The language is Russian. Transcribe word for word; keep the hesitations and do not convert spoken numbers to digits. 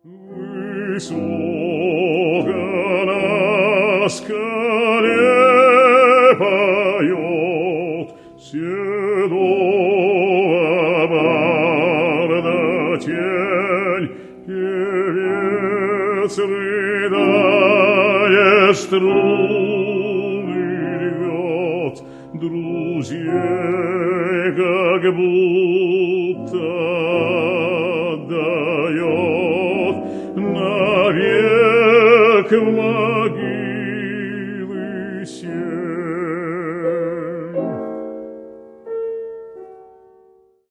Высоко на скале поет седого барда тень, певец, рыдая, струны рвет, друзей как будто отдает навек в